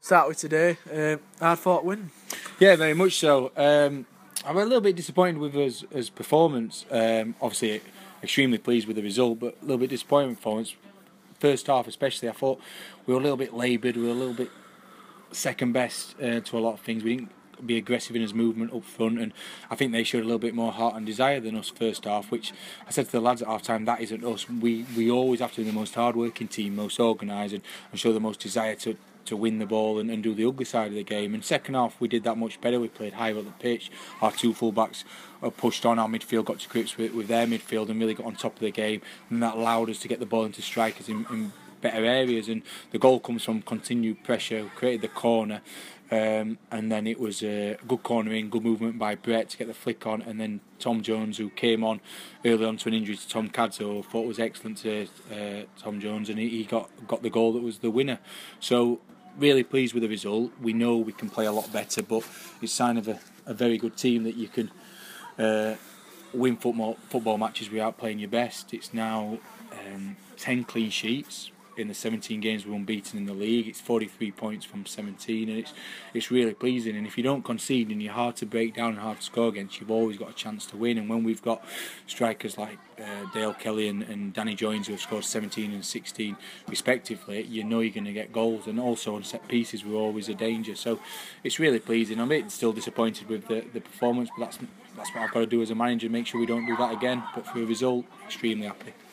start with today. Hard fought win. Yeah, very much so. I'm a little bit disappointed with us as performance. Obviously, extremely pleased with the result, but a little bit disappointed with performance. First half, especially, I thought we were a little bit laboured. We were a little bit second best to a lot of things. We didn't be aggressive in his movement up front, and I think they showed a little bit more heart and desire than us first half, which I said to the lads at half time, that isn't us. We always have to be the most hard working team, most organised, and show the most desire to win the ball and do the ugly side of the game. And second half we did that much better. We played higher up the pitch. Our two full-backs pushed on. Our midfield got to grips with their midfield and really got on top of the game, and that allowed us to get the ball into strikers in better areas. And the goal comes from continued pressure, created the corner, and then it was a good cornering, good movement by Brett to get the flick on, and then Tom Jones, who came on early on to an injury to Tom Cadzo, thought was excellent to Tom Jones, and he got the goal that was the winner. So really pleased with the result. We know we can play a lot better, but it's a sign of a very good team that you can win football matches without playing your best. It's now 10 clean sheets in the 17 games we're unbeaten in the league. It's 43 points from 17, and it's really pleasing. And if you don't concede and you're hard to break down and hard to score against, you've always got a chance to win. And when we've got strikers like Dale Kelly and Danny Joins, who have scored 17 and 16 respectively, you know you're going to get goals. And also on set pieces, we're always a danger. So it's really pleasing. I'm a bit still disappointed with the performance, but that's what I've got to do as a manager, make sure we don't do that again. But for a result, extremely happy.